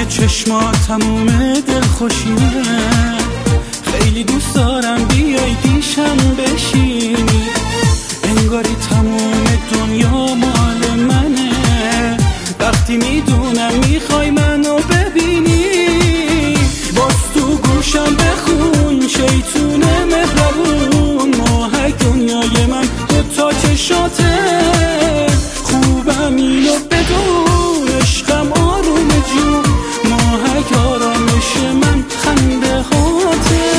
چشمات تموم دلخوشیه، خیلی دوست دارم بیای پیشم بشینی، انگاری تموم دنیا مال منه، وقتی میدونم میخوای منو ببینی. باز تو گوشم بخون شیطون مهربون، ماهک دنیای من دوتا چشاته، خوبم اینو بدون عشقم آروم جون، ماهک آرامش من خنده هاته.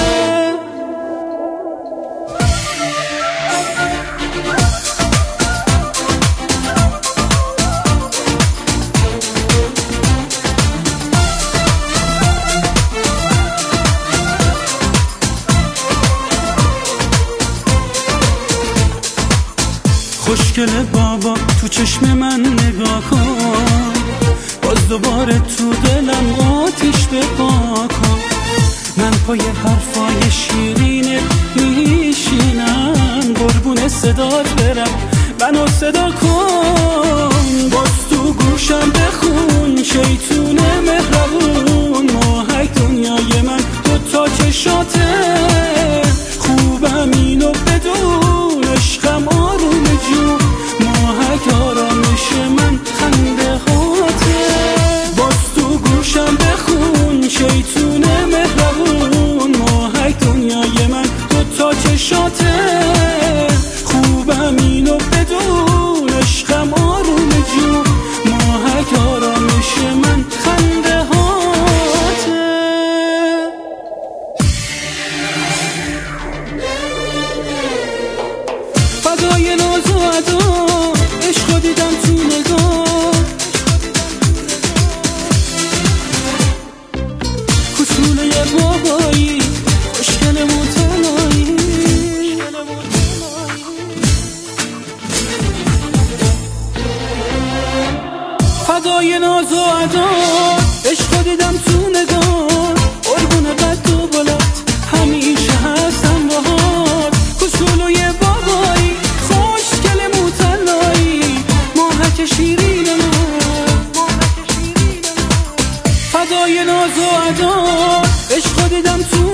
خوشگل بابا تو چشم من نگاه کن، باز دوباره تو دلم آتیش بپا کن، من پای حرفای شیرینت میشینم، قربون صدات برم منو صدا کن. باز تو گوشم بخون شیطون مهربون، ماهک دنیای من دوتا چشاته، خوبم اینو بدون عشقم آروم جون، ماهک آرامش من خنده هاته. باز تو گوشم بخون شیطون مهربون، ماهک دنیای من دوتا چشاته، خوبم اینو بدون عشقم آروم جون، ماهک آرامش من خنده هاته. فدای ناز و ادا عشقو دیدم تو نگاه، کوچولوی بابایی خوشگل متنایی، فدای ناز و ادا عشقو دیدم تو نگاه، قربون قد و بلند همیشه هستم باهات، کوچولوی بابایی خوشگل متنایی، ماهک شیرین من، فدای ناز و ادا عشقو دیدم تو